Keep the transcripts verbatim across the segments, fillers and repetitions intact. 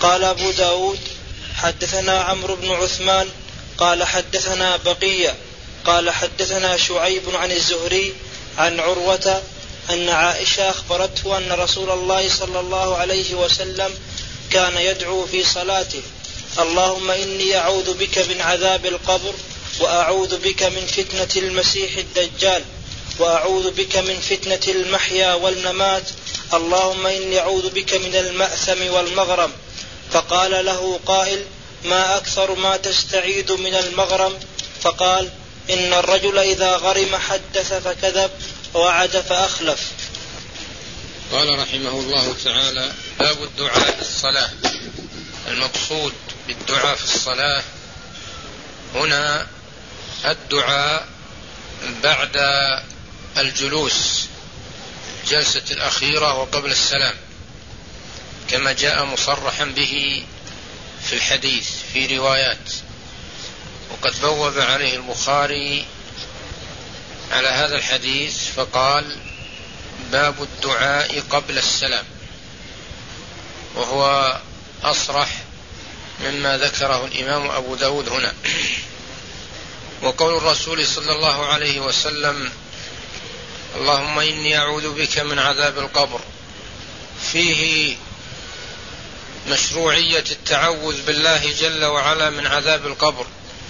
قال أبو داود حدثنا عمرو بن عثمان قال حدثنا بقية قال حدثنا شعيب عن الزهري عن عروة أن عائشة أخبرته أن رسول الله صلى الله عليه وسلم كان يدعو في صلاته: اللهم إني أعوذ بك من عذاب القبر، وأعوذ بك من فتنة المسيح الدجال، وأعوذ بك من فتنة المحيا والممات، اللهم إني أعوذ بك من المأثم والمغرم. فقال له قائل: ما أكثر ما تستعيذ من المغرم؟ فقال: إن الرجل إذا غرم حدث فكذب، ووعد فأخلف. قال رحمه الله تعالى: باب الدعاء في الصلاة. المقصود بالدعاء في الصلاة هنا الدعاء بعد الجلوس، جلسة الأخيرة وقبل السلام، كما جاء مصرحا به في الحديث في روايات. وقد بوب عليه البخاري على هذا الحديث فقال: باب الدعاء قبل السلام، وهو أصرح مما ذكره الإمام أبو داود هنا. وقول الرسول صلى الله عليه وسلم: اللهم إني أعوذ بك من عذاب القبر، فيه مشروعية التعوذ بالله جل وعلا من عذاب القبر،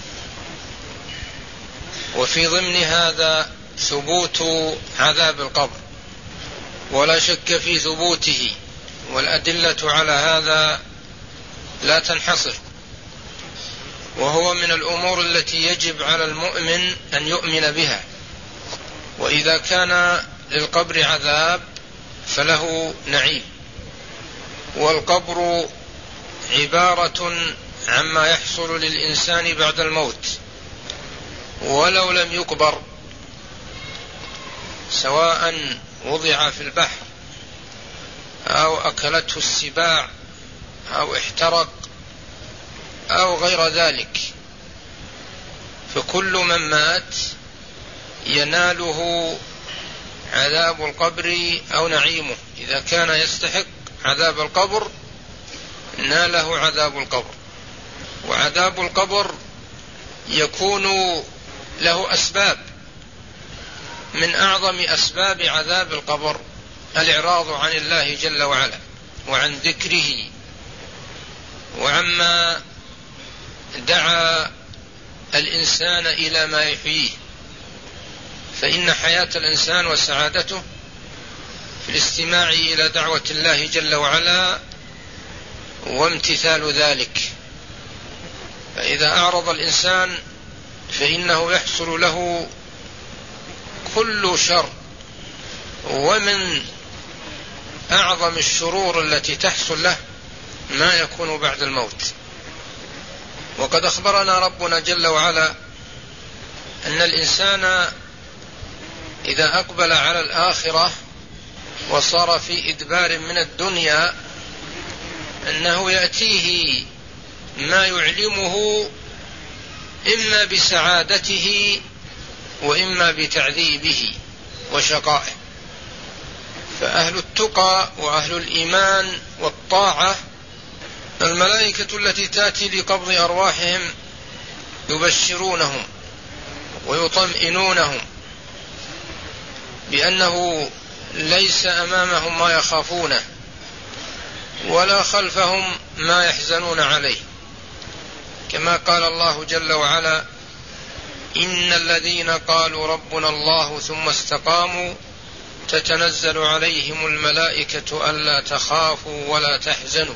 وفي ضمن هذا ثبوت عذاب القبر، ولا شك في ثبوته، والأدلة على هذا لا تنحصر، وهو من الأمور التي يجب على المؤمن أن يؤمن بها. وإذا كان للقبر عذاب فله نعيم، والقبر عبارة عما يحصل للإنسان بعد الموت، ولو لم يقبر، سواء وضع في البحر أو أكلته السباع أو احترق أو غير ذلك، فكل من مات يناله عذاب القبر أو نعيمه. إذا كان يستحق عذاب القبر ناله عذاب القبر. وعذاب القبر يكون له أسباب، من أعظم أسباب عذاب القبر الإعراض عن الله جل وعلا وعن ذكره وعما دعا الإنسان إلى ما يحييه. فإن حياة الإنسان وسعادته في الاستماع إلى دعوة الله جل وعلا وامتثال ذلك. فإذا أعرض الإنسان فإنه يحصل له كل شر، ومن أعظم الشرور التي تحصل له ما يكون بعد الموت. وقد أخبرنا ربنا جل وعلا أن الإنسان إذا أقبل على الآخرة وصار في إدبار من الدنيا أنه يأتيه ما يعلمه إما بسعادته وإما بتعذيبه وشقائه. فأهل التقى وأهل الإيمان والطاعة الملائكة التي تأتي لقبض أرواحهم يبشرونهم ويطمئنونهم بأنه ليس أمامهم ما يخافونه ولا خلفهم ما يحزنون عليه، كما قال الله جل وعلا: إن الذين قالوا ربنا الله ثم استقاموا تتنزل عليهم الملائكة ألا تخافوا ولا تحزنوا.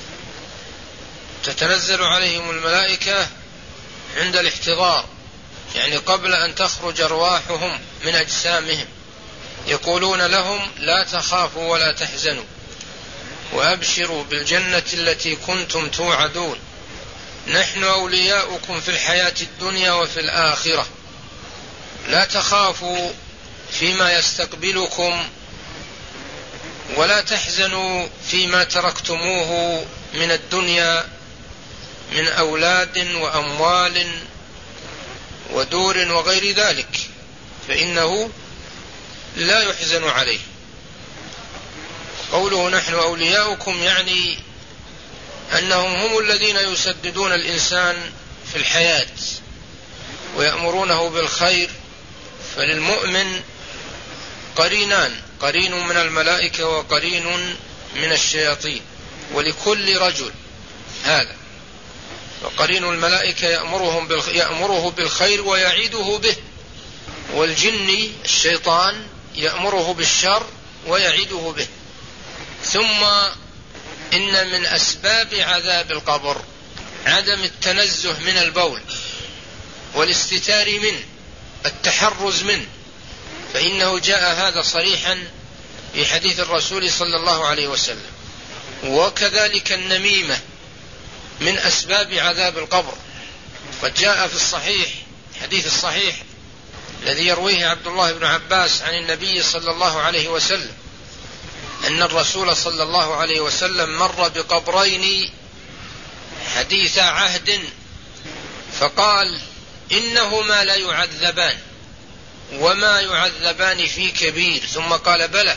تتنزل عليهم الملائكة عند الاحتضار، يعني قبل أن تخرج أرواحهم من أجسامهم، يقولون لهم: لا تخافوا ولا تحزنوا وأبشروا بالجنة التي كنتم توعدون، نحن أولياؤكم في الحياة الدنيا وفي الآخرة، لا تخافوا فيما يستقبلكم ولا تحزنوا فيما تركتموه من الدنيا من أولاد وأموال ودور وغير ذلك، فإنه لا يحزن عليه. قوله نحن أولياؤكم يعني أنهم هم الذين يسددون الإنسان في الحياة ويأمرونه بالخير. فللمؤمن قرينان، قرين من الملائكة وقرين من الشياطين، ولكل رجل هذا. وقرين الملائكة يأمرهم يأمره بالخير ويعيده به، والجن الشيطان يأمره بالشر ويعيده به. ثم إن من أسباب عذاب القبر عدم التنزه من البول والاستتار منه، التحرز منه، فإنه جاء هذا صريحا في حديث الرسول صلى الله عليه وسلم. وكذلك النميمة من أسباب عذاب القبر، قد جاء في الصحيح حديث الصحيح الذي يرويه عبد الله بن عباس عن النبي صلى الله عليه وسلم أن الرسول صلى الله عليه وسلم مر بقبرين حديث عهد فقال إنهما لا يعذبان وما يعذبان في كبير، ثم قال بلى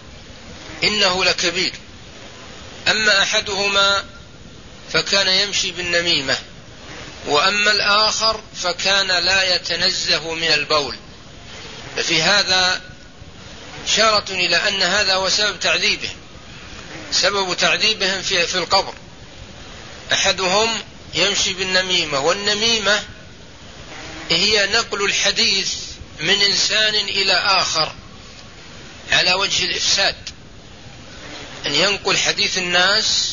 إنه لكبير، أما أحدهما فكان يمشي بالنميمة، وأما الآخر فكان لا يتنزه من البول. ففي هذا إشارة إلى أن هذا هو سبب تعذيبهم، سبب تعذيبهم في, في القبر. أحدهم يمشي بالنميمة، والنميمة هي نقل الحديث من إنسان إلى آخر على وجه الإفساد، أن ينقل حديث الناس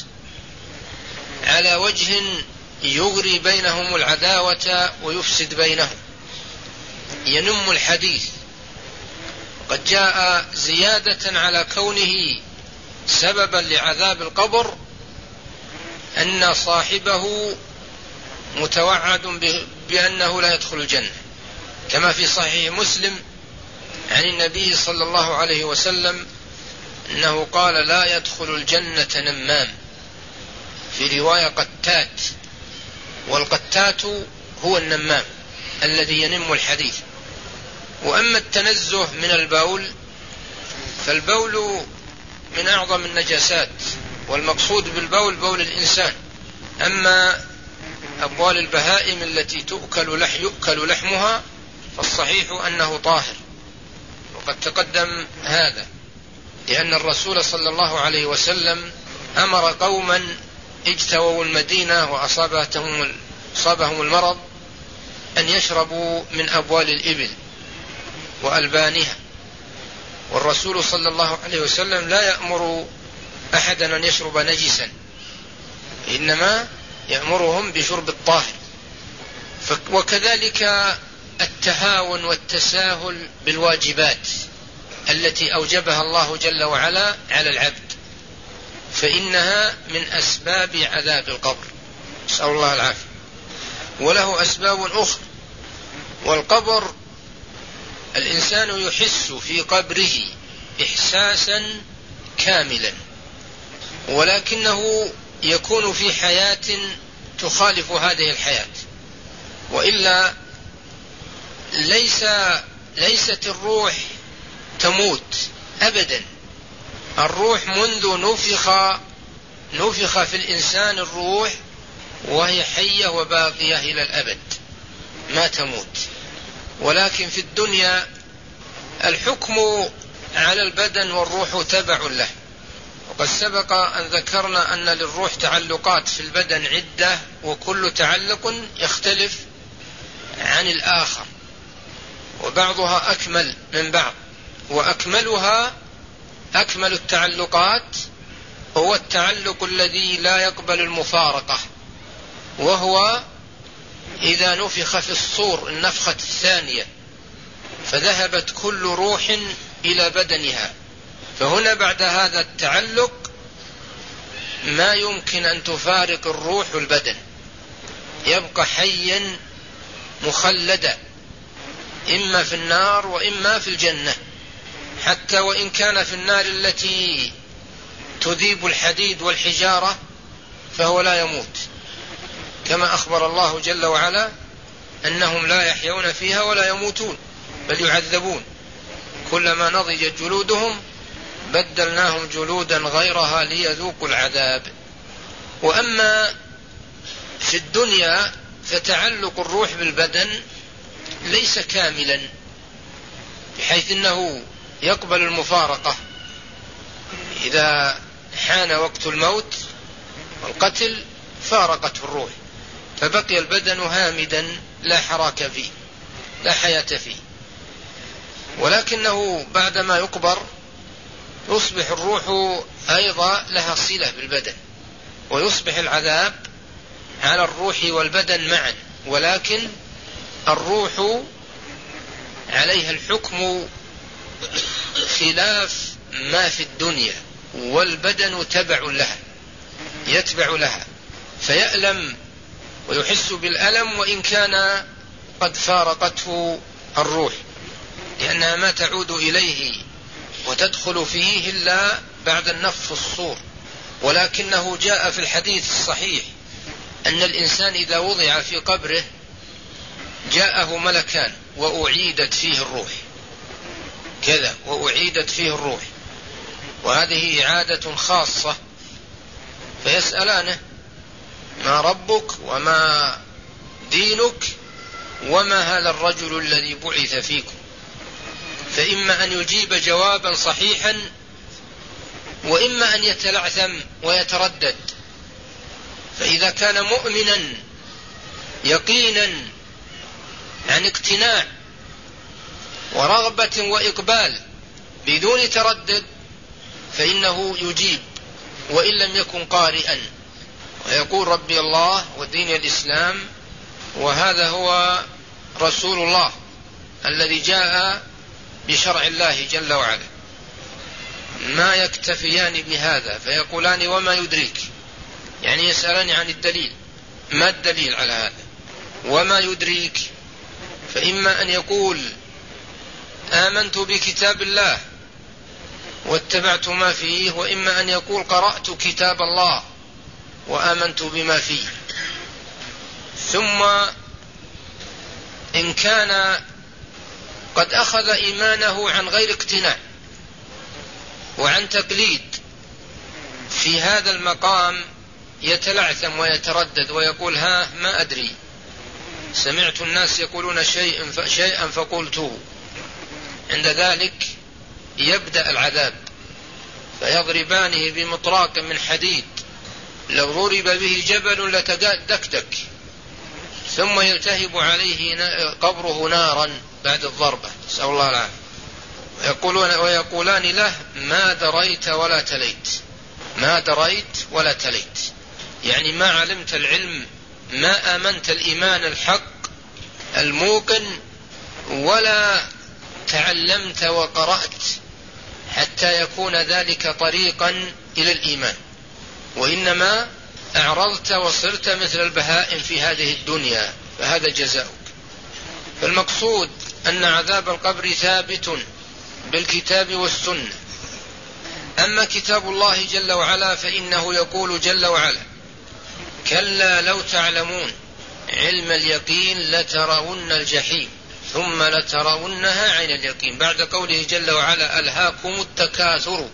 على وجه يغري بينهم العداوة ويفسد بينهم، ينم الحديث. قد جاء زيادة على كونه سببا لعذاب القبر أن صاحبه متوعد بأنه لا يدخل الجنة، كما في صحيح مسلم عن النبي صلى الله عليه وسلم أنه قال لا يدخل الجنة نمام، في رواية قتات، والقتات هو النمام الذي ينم الحديث. وأما التنزه من البول فالبول من أعظم النجاسات، والمقصود بالبول بول الإنسان. أما أبوال البهائم التي تؤكل لح يؤكل لحمها فالصحيح أنه طاهر، وقد تقدم هذا، لأن الرسول صلى الله عليه وسلم أمر قوما اجتووا المدينة وأصابتهم أصابهم المرض أن يشربوا من أبوال الإبل وألبانها، والرسول صلى الله عليه وسلم لا يأمر أحدا أن يشرب نجسا، إنما يأمرهم بشرب الطاهر. وكذلك التهاون والتساهل بالواجبات التي أوجبها الله جل وعلا على العبد، فإنها من أسباب عذاب القبر، نسأل الله العافية. وله أسباب أخرى، والقبر الإنسان يحس في قبره إحساسا كاملا، ولكنه يكون في حياة تخالف هذه الحياة، وإلا ليس ليست الروح تموت أبدا. الروح منذ نفخ نفخ في الإنسان الروح وهي حية وباقية إلى الأبد، ما تموت. ولكن في الدنيا الحكم على البدن والروح تبع له، وقد سبق أن ذكرنا أن للروح تعلقات في البدن عدة، وكل تعلق يختلف عن الآخر، وبعضها أكمل من بعض، وأكملها أكمل التعلقات هو التعلق الذي لا يقبل المفارقة، وهو إذا نفخ في الصور النفخة الثانية فذهبت كل روح إلى بدنها، فهنا بعد هذا التعلق ما يمكن أن تفارق الروح البدن، يبقى حيا مخلدا إما في النار وإما في الجنة، حتى وإن كان في النار التي تذيب الحديد والحجارة فهو لا يموت، كما أخبر الله جل وعلا أنهم لا يحيون فيها ولا يموتون بل يعذبون، كلما نضجت جلودهم بدلناهم جلودا غيرها ليذوقوا العذاب. وأما في الدنيا فتعلق الروح بالبدن ليس كاملا، بحيث أنه يقبل المفارقة إذا حان وقت الموت والقتل فارقته الروح، فبقي البدن هامدا لا حراك فيه لا حياة فيه. ولكنه بعدما يقبر يصبح الروح أيضا لها صلة بالبدن، ويصبح العذاب على الروح والبدن معا، ولكن الروح عليها الحكم خلاف ما في الدنيا، والبدن تبع لها يتبع لها، فيألم ويحس بالألم وإن كان قد فارقته الروح، لأنها ما تعود إليه وتدخل فيه إلا بعد النفخ في الصور. ولكنه جاء في الحديث الصحيح أن الإنسان إذا وضع في قبره جاءه ملكان وأعيدت فيه الروح كذا وأعيدت فيه الروح، وهذه إعادة خاصة، فيسألانه ما ربك وما دينك وما هذا الرجل الذي بعث فيكم، فإما أن يجيب جوابا صحيحا وإما أن يتلعثم ويتردد. فإذا كان مؤمنا يقينا عن اقتناع ورغبة وإقبال بدون تردد فإنه يجيب، وإن لم يكن قارئا، ويقول ربي الله ودين الإسلام وهذا هو رسول الله الذي جاء بشرع الله جل وعلا. ما يكتفيان بهذا فيقولان وما يدريك، يعني يسألان عن الدليل، ما الدليل على هذا؟ وما يدريك، فإما أن يقول آمنت بكتاب الله واتبعت ما فيه، وإما أن يقول قرأت كتاب الله وآمنت بما فيه. ثم إن كان قد أخذ إيمانه عن غير اقتناع وعن تقليد، في هذا المقام يتلعثم ويتردد ويقول ها ما أدري، سمعت الناس يقولون شيئا شيئا فقلته. عند ذلك يبدأ العذاب، فيضربانه بمطراق من حديد لو ضرب به جبل لتدكدك، ثم يلتهب عليه قبره نارا بعد الضربة، نسأل الله العافية. ويقولون ويقولان له ما دريت ولا تليت، ما دريت ولا تليت، يعني ما علمت العلم، ما آمنت الإيمان الحق الموقن، ولا تعلمت وقرأت حتى يكون ذلك طريقا إلى الإيمان، وإنما أعرضت وصرت مثل البهائم في هذه الدنيا، فهذا جزاؤك. فالمقصود أن عذاب القبر ثابت بالكتاب والسنة. أما كتاب الله جل وعلا فإنه يقول جل وعلا كلا لو تعلمون علم اليقين لترون الجحيم ثم لترونها عين اليقين، بعد قوله جل وعلا ألهاكم التكاثر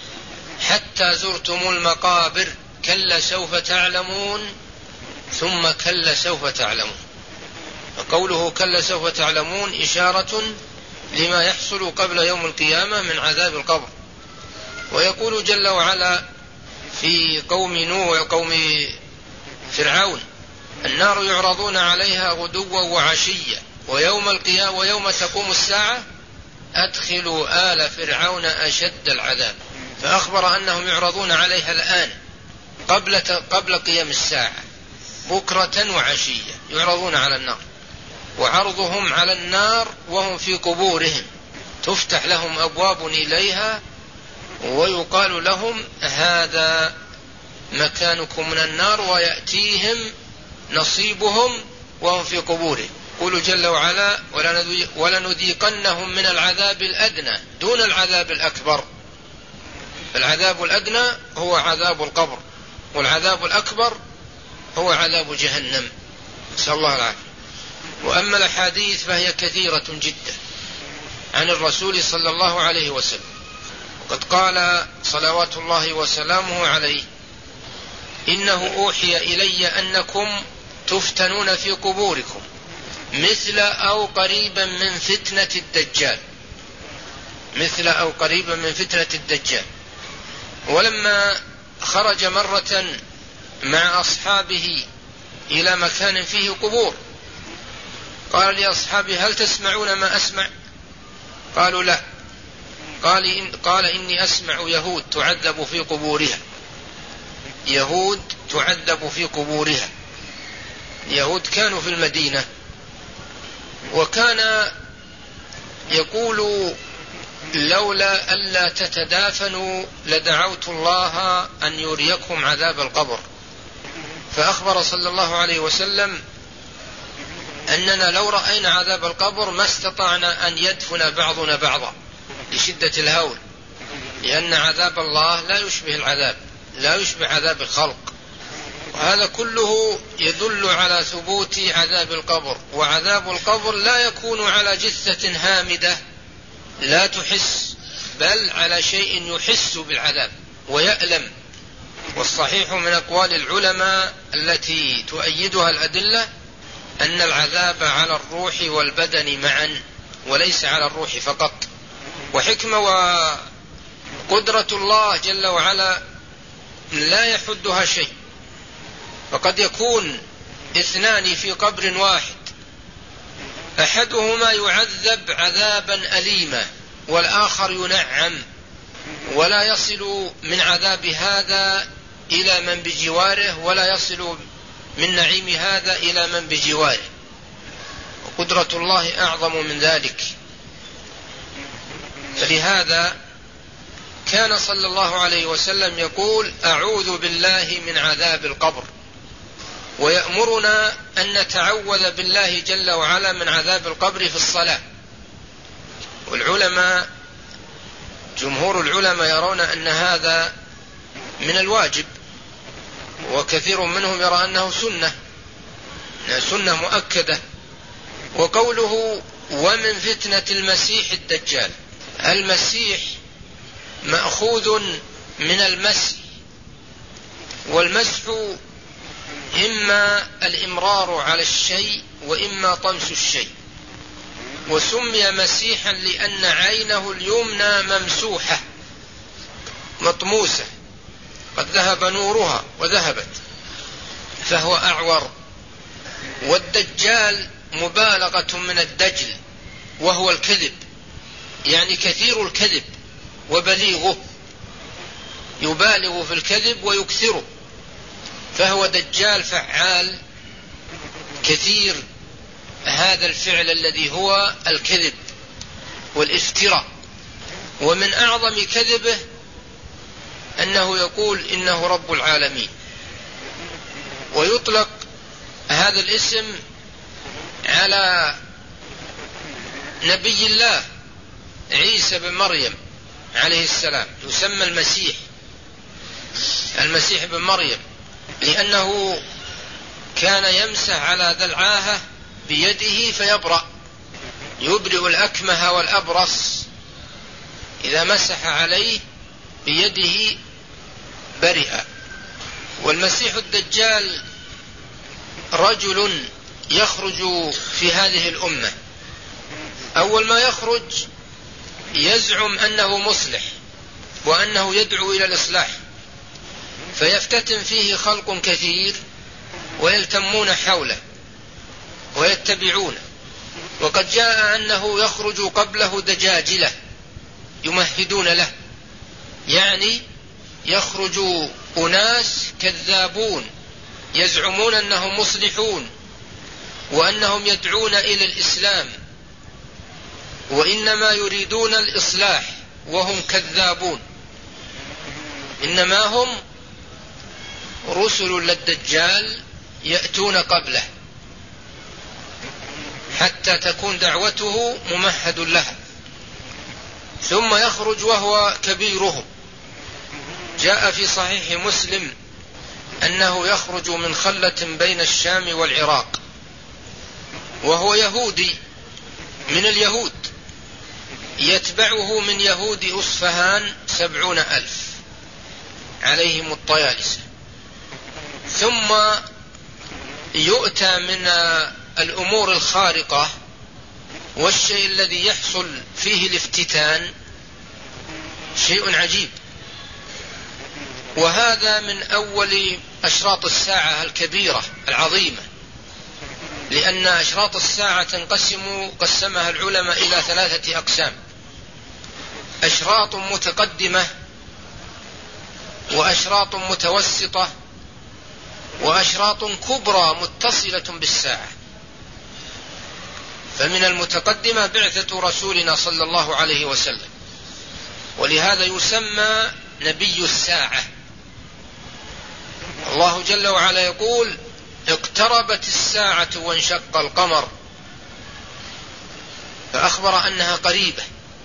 حتى زرتم المقابر كلا سوف تعلمون ثم كلا سوف تعلمون. فقوله كلا سوف تعلمون إشارة لما يحصل قبل يوم القيامة من عذاب القبر. ويقول جل وعلا في قوم نوح وقوم فرعون النار يعرضون عليها غدوا وعشيا ويوم القيامة ويوم تقوم الساعة أدخلوا آل فرعون أشد العذاب، فأخبر أنهم يعرضون عليها الآن قبل قبل قيام الساعة بكرة وعشية، يعرضون على النار، وعرضهم على النار وهم في قبورهم، تفتح لهم أبواب إليها ويقال لهم هذا مكانكم من النار، ويأتيهم نصيبهم وهم في قبورهم. يقول جل وعلا ولنذيقنهم من العذاب الأدنى دون العذاب الأكبر. العذاب الأدنى هو عذاب القبر، والعذاب الأكبر هو عذاب جهنم، نسأل الله العافية. وأما الأحاديث فهي كثيرة جدا عن الرسول صلى الله عليه وسلم، وقد قال صلوات الله وسلامه عليه إنه أوحي إلي أنكم تفتنون في قبوركم مثل أو قريبا من فتنة الدجال، مثل أو قريبا من فتنة الدجال. ولما خرج مرة مع أصحابه إلى مكان فيه قبور قال لأصحابه: هل تسمعون ما أسمع؟ قالوا: لا. قال, إن قال إني أسمع يهود تعذب في قبورها، يهود تعذب في قبورها. يهود كانوا في المدينة، وكان يقول: لولا ألا تتدافنوا لدعوت الله أن يريكم عذاب القبر. فأخبر صلى الله عليه وسلم أننا لو رأينا عذاب القبر ما استطعنا أن يدفن بعضنا بعضا لشدة الهول، لأن عذاب الله لا يشبه العذاب، لا يشبه عذاب الخلق. وهذا كله يدل على ثبوت عذاب القبر، وعذاب القبر لا يكون على جثة هامدة لا تحس، بل على شيء يحس بالعذاب ويألم. والصحيح من أقوال العلماء التي تؤيدها الأدلة أن العذاب على الروح والبدن معا وليس على الروح فقط. وحكمة وقدرة الله جل وعلا لا يحدها شيء، فقد يكون اثنان في قبر واحد، أحدهما يعذب عذابا أليما والآخر ينعم، ولا يصل من عذاب هذا إلى من بجواره ولا يصل من نعيم هذا إلى من بجواره، وقدرة الله أعظم من ذلك. فلهذا كان صلى الله عليه وسلم يقول: أعوذ بالله من عذاب القبر، ويأمرنا أن نتعوذ بالله جل وعلا من عذاب القبر في الصلاة. والعلماء جمهور العلماء يرون أن هذا من الواجب، وكثير منهم يرى أنه سنة سنة مؤكدة. وقوله: ومن فتنة المسيح الدجال، المسيح مأخوذ من المسح، والمسح إما الإمرار على الشيء وإما طمس الشيء. وسمي مسيحا لأن عينه اليمنى ممسوحة مطموسة قد ذهب نورها وذهبت، فهو أعور. والدجال مبالغة من الدجل وهو الكذب، يعني كثير الكذب وبليغه، يبالغ في الكذب ويكثره، فهو دجال فعال كثير هذا الفعل الذي هو الكذب والافتراء. ومن أعظم كذبه أنه يقول إنه رب العالمين، ويطلق هذا الاسم على نبي الله عيسى بن مريم عليه السلام، يسمى المسيح المسيح بن مريم، لأنه كان يمسح على ذا العاهة بيده فيبرأ، يبرئ الأكمه والأبرص، إذا مسح عليه بيده برئ. والمسيح الدجال رجل يخرج في هذه الأمة، أول ما يخرج يزعم أنه مصلح وأنه يدعو إلى الإصلاح، فيفتتن فيه خلق كثير ويلتمون حوله ويتبعون. وقد جاء أنه يخرج قبله دجاجلة يمهدون له، يعني يخرج أناس كذابون يزعمون أنهم مصلحون وأنهم يدعون إلى الإسلام، وإنما يريدون الإصلاح وهم كذابون، إنما هم رسل للدجال يأتون قبله حتى تكون دعوته ممهد لها، ثم يخرج وهو كبيرهم. جاء في صحيح مسلم أنه يخرج من خلة بين الشام والعراق، وهو يهودي من اليهود، يتبعه من يهود أصفهان سبعون ألف عليهم الطيالسة، ثم يؤتى من الأمور الخارقة والشيء الذي يحصل فيه الافتتان شيء عجيب. وهذا من أول أشراط الساعة الكبيرة العظيمة، لأن أشراط الساعة تنقسم قسمها العلماء إلى ثلاثة أقسام: أشراط متقدمة، وأشراط متوسطة، وأشراط كبرى متصلة بالساعة. فمن المتقدمة بعثة رسولنا صلى الله عليه وسلم، ولهذا يسمى نبي الساعة. الله جل وعلا يقول: اقتربت الساعة وانشق القمر، فأخبر أنها قريبة.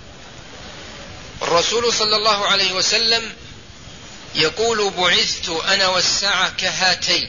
الرسول صلى الله عليه وسلم يقول: بعثت أنا والساعة كهاتين،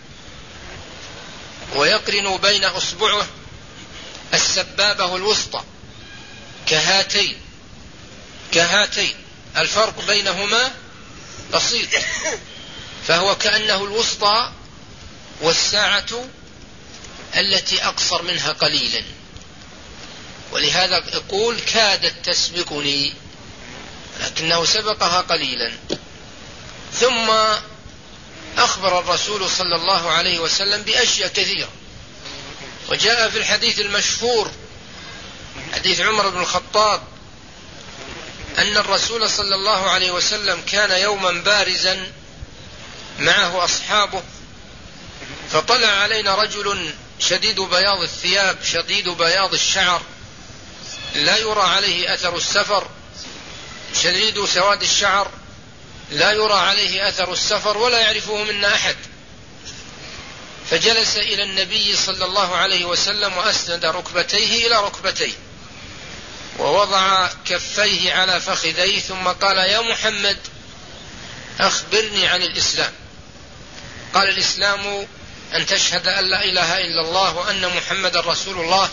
ويقرن بين أصبعه السبابة الوسطى كهاتين كهاتين الفرق بينهما بسيط، فهو كأنه الوسطى والساعة التي أقصر منها قليلا. ولهذا يقول: كادت تسبقني، لكنه سبقها قليلا. ثم أخبر الرسول صلى الله عليه وسلم بأشياء كثيرة، وجاء في الحديث المشهور حديث عمر بن الخطاب أن الرسول صلى الله عليه وسلم كان يوما بارزا معه أصحابه، فطلع علينا رجل شديد بياض الثياب شديد بياض الشعر، لا يرى عليه أثر السفر، شديد سواد الشعر، لا يرى عليه أثر السفر، ولا يعرفه منا أحد. فجلس إلى النبي صلى الله عليه وسلم وأسند ركبتيه إلى ركبتيه، ووضع كفيه على فخذيه، ثم قال: يا محمد أخبرني عن الإسلام. قال: الإسلام أن تشهد أن لا إله إلا الله وأن محمد رسول الله،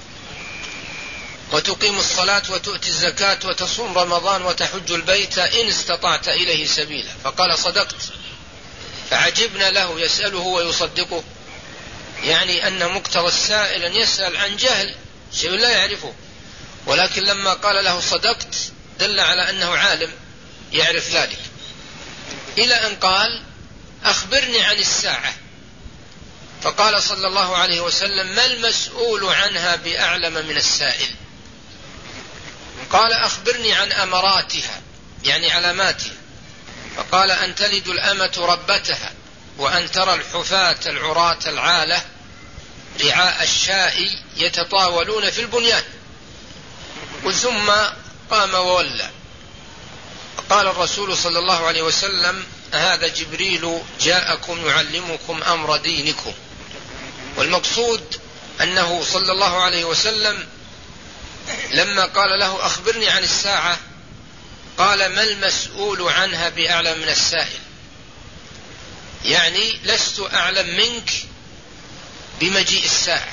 وتقيم الصلاة وتؤتي الزكاة وتصوم رمضان وتحج البيت إن استطعت إليه سبيلا. فقال: صدقت. فعجبنا له، يسأله ويصدقه، يعني أن مقتضى السائل أن يسأل عن جهل شيء لا يعرفه، ولكن لما قال له صدقت دل على أنه عالم يعرف ذلك. إلى أن قال: أخبرني عن الساعة. فقال صلى الله عليه وسلم: ما المسؤول عنها بأعلم من السائل؟ قال: أخبرني عن أمراتها، يعني علاماتها. فقال: أن تلد الأمة ربتها، وأن ترى الحفاة العراة العالة رعاء الشاء يتطاولون في البنيان. ثم قام وولى. قال الرسول صلى الله عليه وسلم: هذا جبريل جاءكم يعلمكم أمر دينكم. والمقصود أنه صلى الله عليه وسلم لما قال له: أخبرني عن الساعة، قال: ما المسؤول عنها بأعلم من السائل؟ يعني لست أعلم منك بمجيء الساعة،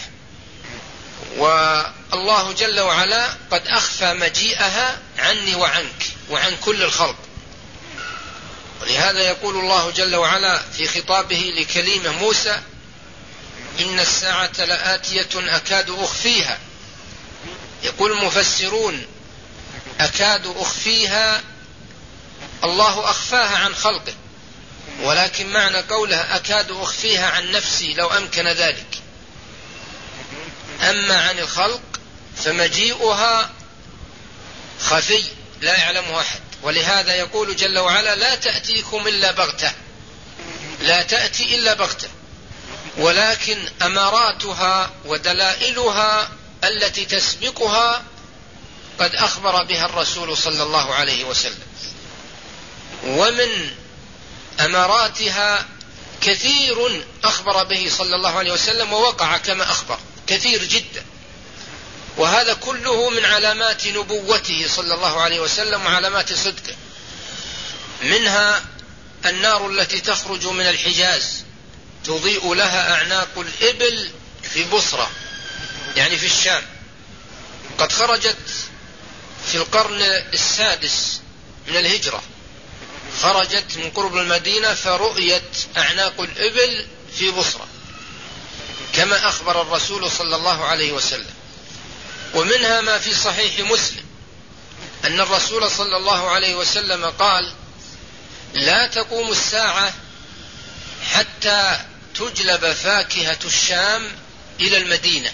والله جل وعلا قد أخفى مجيئها عني وعنك وعن كل الخلق. ولهذا يقول الله جل وعلا في خطابه لكليمه موسى: إن الساعة لآتية أكاد أخفيها. يقول المفسرون: أكاد أخفيها، الله أخفاها عن خلقه، ولكن معنى قولها أكاد أخفيها عن نفسي لو أمكن ذلك. أما عن الخلق فمجيئها خفي لا يعلمه أحد. ولهذا يقول جل وعلا: لا تأتيكم إلا بغتة، لا تأتي إلا بغتة، ولكن أماراتها ودلائلها التي تسبقها قد أخبر بها الرسول صلى الله عليه وسلم. ومن أماراتها كثير أخبر به صلى الله عليه وسلم ووقع كما أخبر، كثير جدا، وهذا كله من علامات نبوته صلى الله عليه وسلم وعلامات صدقه. منها النار التي تخرج من الحجاز تضيء لها أعناق الإبل في بصرة، يعني في الشام، قد خرجت في القرن السادس من الهجرة، خرجت من قرب المدينة فرؤيت أعناق الإبل في بصرة كما أخبر الرسول صلى الله عليه وسلم. ومنها ما في صحيح مسلم أن الرسول صلى الله عليه وسلم قال: لا تقوم الساعة حتى تجلب فاكهة الشام إلى المدينة.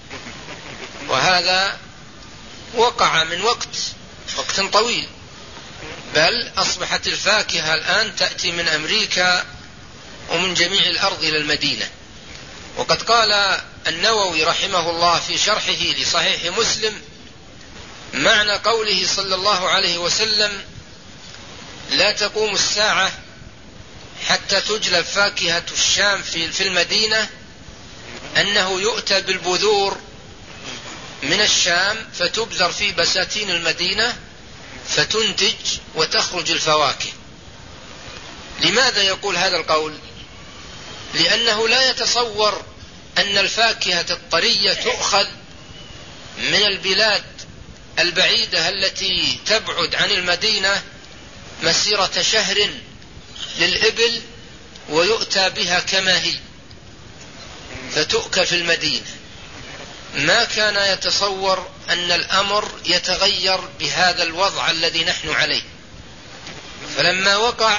وهذا وقع من وقت وقت طويل، بل أصبحت الفاكهة الآن تأتي من أمريكا ومن جميع الأرض إلى المدينة. وقد قال النووي رحمه الله في شرحه لصحيح مسلم: معنى قوله صلى الله عليه وسلم لا تقوم الساعة حتى تجلب فاكهة الشام في المدينة أنه يؤتى بالبذور من الشام فتبذر في بساتين المدينة فتنتج وتخرج الفواكه. لماذا يقول هذا القول؟ لأنه لا يتصور أن الفاكهة الطرية تؤخذ من البلاد البعيدة التي تبعد عن المدينة مسيرة شهر للإبل ويؤتى بها كما هي فتؤكل في المدينة. ما كان يتصور أن الأمر يتغير بهذا الوضع الذي نحن عليه. فلما وقع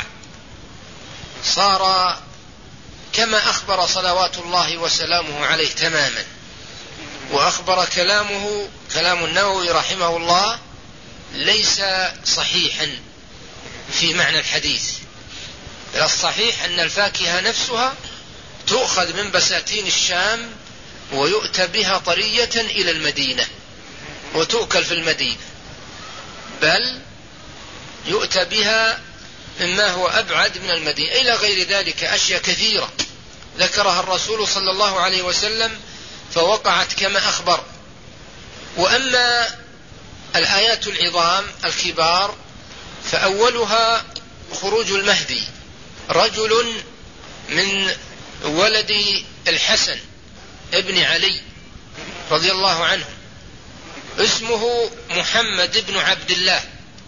صار كما أخبر صلوات الله وسلامه عليه تماما. وأخبر كلامه كلام النووي رحمه الله ليس صحيحا في معنى الحديث، بل الصحيح أن الفاكهة نفسها تؤخذ من بساتين الشام ويؤتى بها طرية إلى المدينة وتؤكل في المدينة، بل يؤتى بها مما هو أبعد من المدينة إلى غير ذلك أشياء كثيرة ذكرها الرسول صلى الله عليه وسلم فوقعت كما أخبر. وأما الآيات العظام الكبار فأولها خروج المهدي، رجل من ولد الحسن ابن علي رضي الله عنه اسمه محمد بن عبد الله،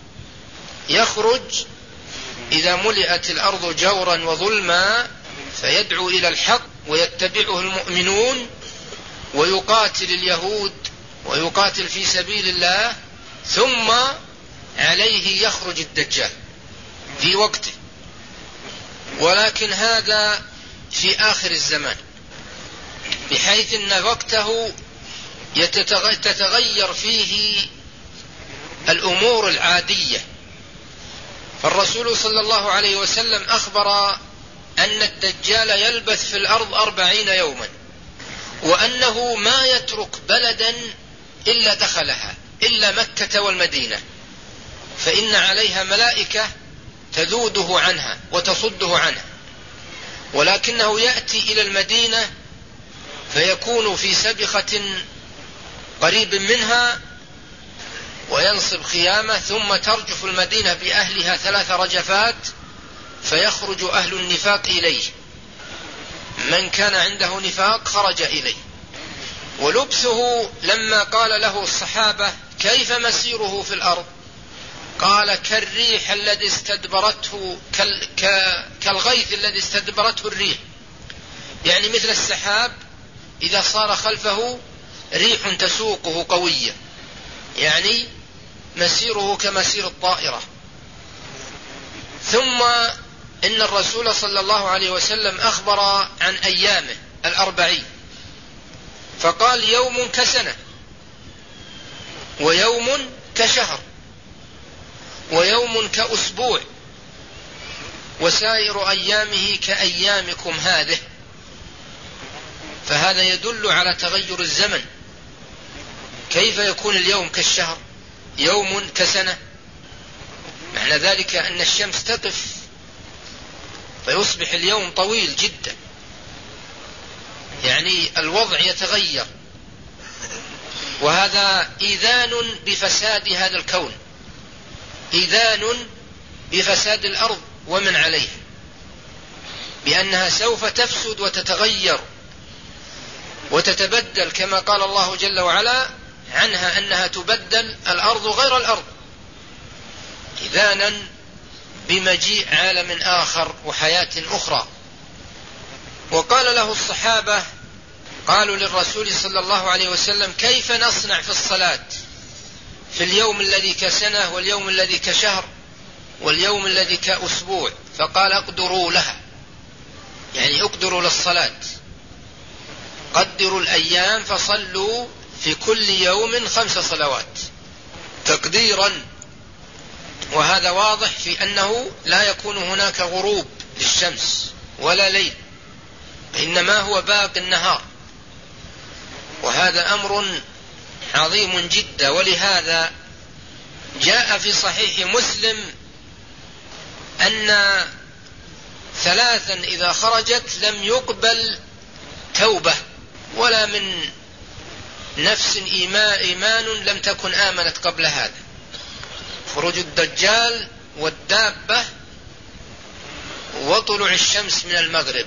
يخرج إذا ملئت الأرض جورا وظلما فيدعو إلى الحق ويتبعه المؤمنون ويقاتل اليهود ويقاتل في سبيل الله، ثم عليه يخرج الدجال في وقته. ولكن هذا في آخر الزمان، بحيث أن وقته تتغير فيه الأمور العادية. فالرسول صلى الله عليه وسلم أخبر أن الدجال يلبث في الأرض أربعين يوما، وأنه ما يترك بلدا إلا دخلها إلا مكة والمدينة، فإن عليها ملائكة تذوده عنها وتصده عنها، ولكنه يأتي إلى المدينة فيكون في سبخة قريب منها وينصب خيامة، ثم ترجف المدينة بأهلها ثلاث رجفات فيخرج أهل النفاق إليه، من كان عنده نفاق خرج إليه. ولبسه لما قال له الصحابة كيف مسيره في الأرض قال كالريح الذي استدبرته كالغيث الذي استدبرته الريح، يعني مثل السحاب إذا صار خلفه ريح تسوقه قوية، يعني مسيره كمسير الطائرة. ثم إن الرسول صلى الله عليه وسلم أخبر عن أيامه الأربعين فقال يوم كسنة، ويوم كشهر، ويوم كأسبوع، وسائر أيامه كأيامكم هذه. فهذا يدل على تغير الزمن. كيف يكون اليوم كالشهر، يوم كسنة؟ معنى ذلك أن الشمس تقف فيصبح اليوم طويل جدا، يعني الوضع يتغير. وهذا إذان بفساد هذا الكون، إذان بفساد الأرض ومن عليها، بأنها سوف تفسد وتتغير وتتبدل، كما قال الله جل وعلا عنها أنها تبدل الأرض غير الأرض، إذانا بمجيء عالم آخر وحياة أخرى. وقال له الصحابة، قالوا للرسول صلى الله عليه وسلم: كيف نصنع في الصلاة في اليوم الذي كسنة واليوم الذي كشهر واليوم الذي كأسبوع؟ فقال: اقدروا لها، يعني اقدروا للصلاة، قدروا الأيام فصلوا في كل يوم خمس صلوات تقديرا. وهذا واضح في أنه لا يكون هناك غروب للشمس ولا ليل، إنما هو باقي النهار، وهذا أمر عظيم جدا. ولهذا جاء في صحيح مسلم أن ثلاثا إذا خرجت لم يقبل توبة ولا من نفس إيمان لم تكن آمنت قبل هذا: خروج الدجال والدابة وطلوع الشمس من المغرب.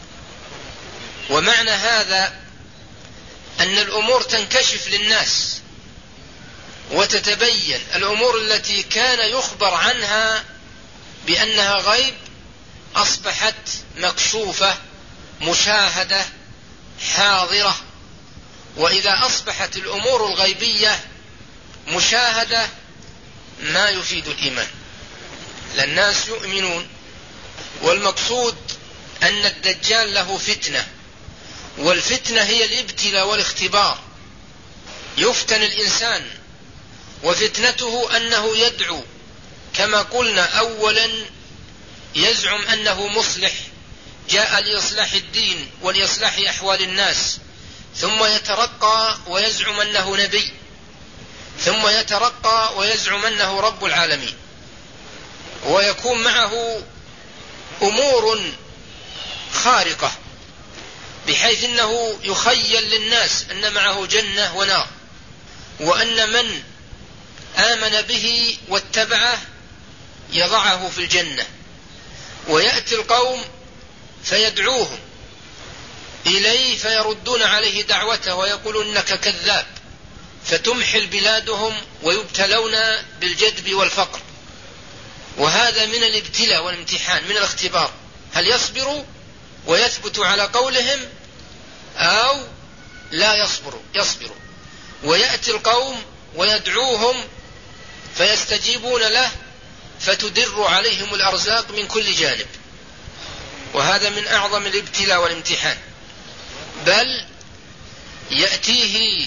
ومعنى هذا أن الأمور تنكشف للناس وتتبين، الأمور التي كان يخبر عنها بأنها غيب أصبحت مكشوفة مشاهدة حاضرة. وإذا أصبحت الأمور الغيبية مشاهدة ما يفيد الإيمان، للناس يؤمنون. والمقصود أن الدجال له فتنة، والفتنة هي الابتلاء والاختبار، يفتن الإنسان، وفتنته أنه يدعو كما قلنا. أولا يزعم أنه مصلح، جاء لإصلاح الدين ولإصلاح أحوال الناس، ثم يترقى ويزعم أنه نبي، ثم يترقى ويزعم أنه رب العالمين، ويكون معه أمور خارقة بحيث أنه يخيل للناس أن معه جنة ونار، وأن من آمن به واتبعه يضعه في الجنة. ويأتي القوم فيدعوهم إليه فيردون عليه دعوته ويقولون إنك كذاب، فتمحل بلادهم ويبتلون بالجدب والفقر. وهذا من الابتلاء والامتحان، من الاختبار، هل يصبروا ويثبتوا على قولهم أو لا يصبروا يصبروا. ويأتي القوم ويدعوهم فيستجيبون له فتدر عليهم الأرزاق من كل جانب. وهذا من أعظم الابتلاء والامتحان. بل يأتيه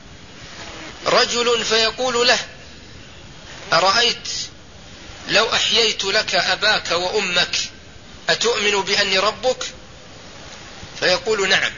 رجل فيقول له: أرأيت لو أحييت لك أباك وأمك أتؤمن بأني ربك؟ فيقول: نعم.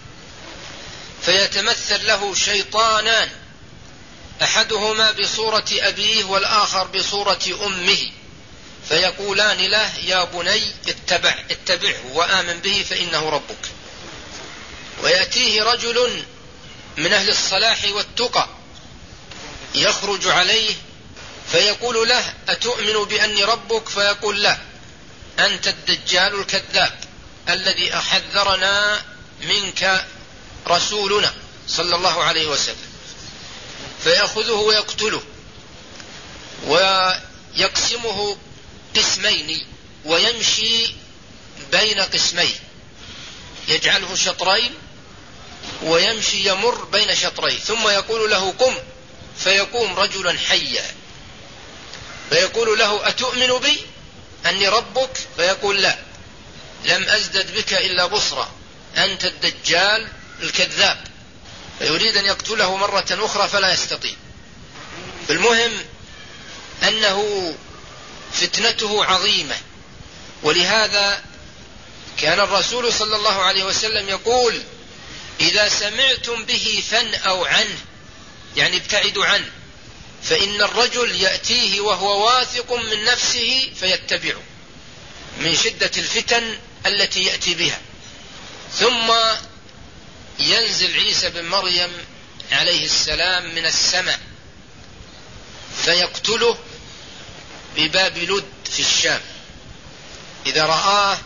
فيتمثل له شيطانان، أحدهما بصورة أبيه والآخر بصورة أمه، فيقولان له: يا بني اتبع اتبعه وآمن به فإنه ربك. ويأتيه رجل من أهل الصلاح والتقى يخرج عليه فيقول له: أتؤمن بأني ربك؟ فيقول: لا، أنت الدجال الكذاب الذي أحذرنا منك رسولنا صلى الله عليه وسلم. فيأخذه ويقتله ويقسمه قسمين ويمشي بين قسمين، يجعله شطرين ويمشي يمر بين شطرين، ثم يقول له: قم، فيقوم رجلا حيا فيقول له: أتؤمن بي أني ربك؟ فيقول: لا، لم أزدد بك إلا بصرا، أنت الدجال الكذاب. فيريد أن يقتله مرة أخرى فلا يستطيع. المهم أنه فتنته عظيمة. ولهذا كان الرسول صلى الله عليه وسلم يقول: إذا سمعتم به فانأوا عنه، يعني ابتعدوا عنه، فإن الرجل يأتيه وهو واثق من نفسه فيتبعه من شدة الفتن التي يأتي بها. ثم ينزل عيسى بن مريم عليه السلام من السماء فيقتله بباب لد في الشام، إذا رآه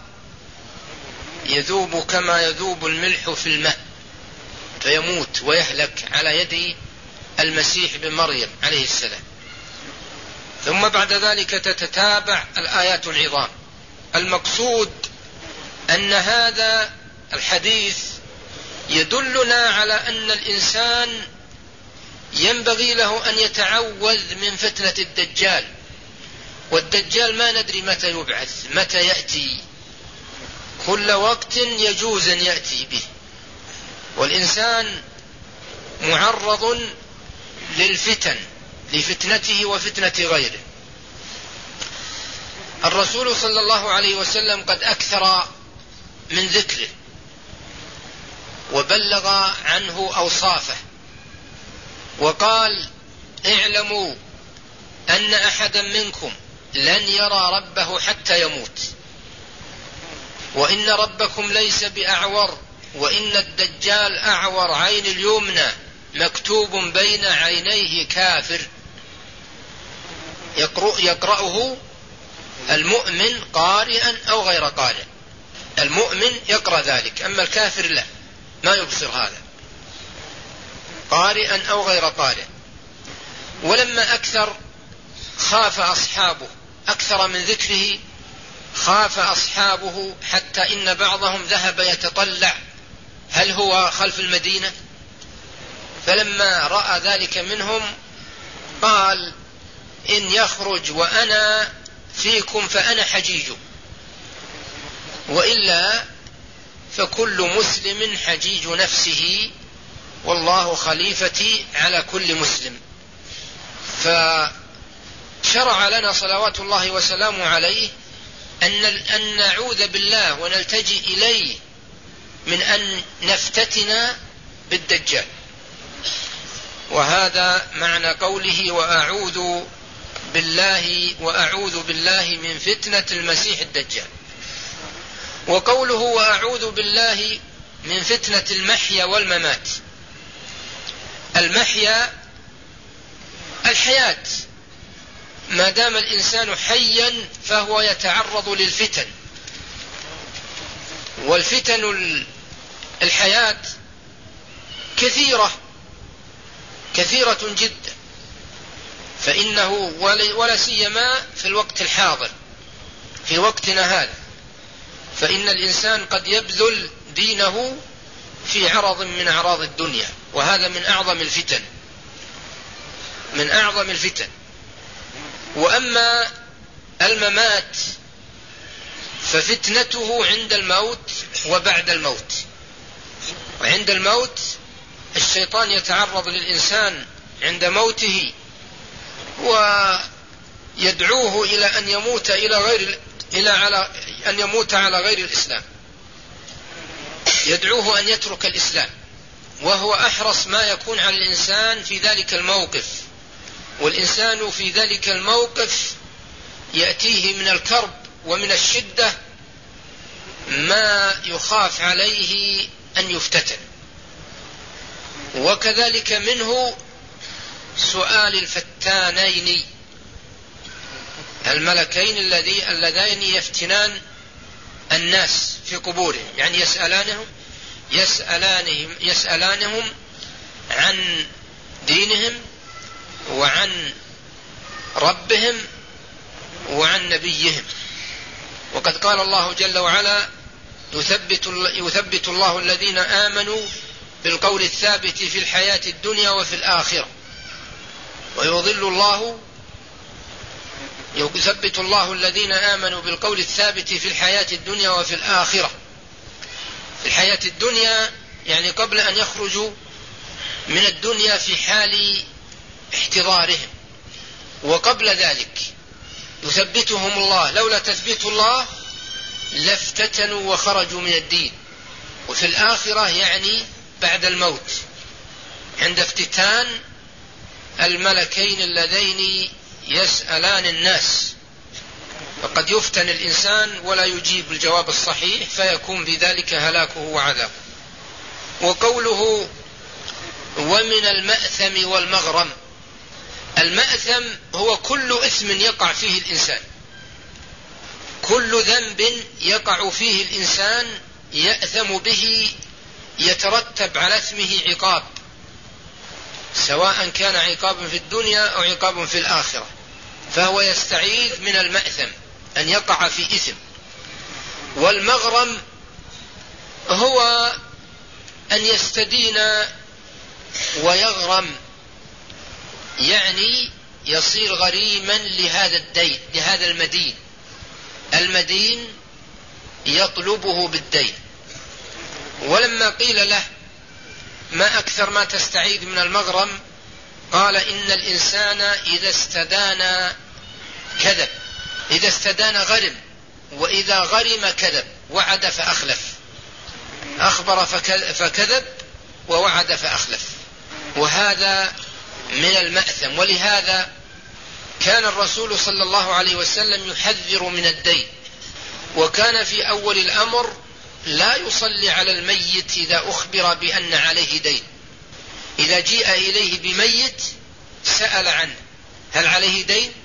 يذوب كما يذوب الملح في الماء فيموت ويهلك على يد المسيح بن مريم عليه السلام. ثم بعد ذلك تتتابع الآيات العظام. المقصود أن هذا الحديث يدلنا على أن الإنسان ينبغي له أن يتعوذ من فتنة الدجال، والدجال ما ندري متى يبعث، متى يأتي، كل وقت يجوز أن يأتي به، والإنسان معرض للفتن، لفتنته وفتنة غيره. الرسول صلى الله عليه وسلم قد أكثر من ذكره وبلغ عنه أوصافه، وقال: اعلموا أن أحدا منكم لن يرى ربه حتى يموت، وإن ربكم ليس بأعور، وإن الدجال أعور عين اليمنى مكتوب بين عينيه كافر، يقرأ يقرأه المؤمن قارئا أو غير قارئ. المؤمن يقرأ ذلك، أما الكافر لا، ما يبصر هذا، قارئا أو غير قارئ. ولما أكثر خاف أصحابه، أكثر من ذكره خاف أصحابه، حتى إن بعضهم ذهب يتطلع هل هو خلف المدينة، فلما رأى ذلك منهم قال: إن يخرج وأنا فيكم فأنا حجيج، وإلا فكل مسلم حجيج نفسه، والله خليفتي على كل مسلم. فشرع لنا صلوات الله وسلامه عليه أن أن نعوذ بالله ونلتجئ إليه من أن نفتتن بالدجال، وهذا معنى قوله: وأعوذ بالله وأعوذ بالله من فتنة المسيح الدجال. وقوله: وأعوذ بالله من فتنة المحيا والممات. المحيا الحياة، ما دام الإنسان حيا فهو يتعرض للفتن، والفتن الحياة كثيرة كثيرة جدا، فإنه ولا سيما في الوقت الحاضر، في وقتنا هذا، فإن الإنسان قد يبذل دينه في عرض من أعراض الدنيا، وهذا من أعظم الفتن، من أعظم الفتن. وأما الممات ففتنته عند الموت وبعد الموت. وعند الموت الشيطان يتعرض للإنسان عند موته ويدعوه إلى أن يموت إلى غير إلى على أن يموت على غير الإسلام، يدعوه أن يترك الإسلام، وهو أحرص ما يكون على الإنسان في ذلك الموقف. والإنسان في ذلك الموقف يأتيه من الكرب ومن الشدة ما يخاف عليه أن يفتتن. وكذلك منه سؤال الفتانين الملكين اللذين يفتنان الناس في قبورهم، يعني يسألانهم يسألانهم يسألانهم عن دينهم وعن ربهم وعن نبيهم. وقد قال الله جل وعلا: يثبت, يثبت الله الذين آمنوا بالقول الثابت في الحياة الدنيا وفي الآخرة، ويضل الله يثبت الله الذين آمنوا بالقول الثابت في الحياة الدنيا وفي الآخرة. في الحياة الدنيا يعني قبل أن يخرجوا من الدنيا في حال احتضارهم، وقبل ذلك يثبتهم الله، لولا تثبيت الله لافتتنوا وخرجوا من الدين. وفي الآخرة يعني بعد الموت، عند افتتان الملكين اللذين يسألان الناس، فقد يفتن الإنسان ولا يجيب الجواب الصحيح فيكون بذلك هلاكه وعذابه. وقوله: ومن المأثم والمغرم. المأثم هو كل إثم يقع فيه الإنسان، كل ذنب يقع فيه الإنسان يأثم به، يترتب على اسمه عقاب، سواء كان عقاب في الدنيا أو عقاب في الآخرة. فهو يستعيذ من المأثم أن يقع في إثم. والمغرم هو أن يستدين ويغرم، يعني يصير غريما لهذا الدين، لهذا المدين، المدين يطلبه بالدين. ولما قيل له ما أكثر ما تستعيذ من المغرم، قال إن الإنسان إذا استدان كذب، إذا استدان غرم، وإذا غرم كذب، وعد فأخلف، أخبر فكذب ووعد فأخلف، وهذا من المأثم. ولهذا كان الرسول صلى الله عليه وسلم يحذر من الدين، وكان في أول الأمر لا يصلي على الميت إذا أخبر بأن عليه دين. إذا جيء إليه بميت سأل عنه هل عليه دين،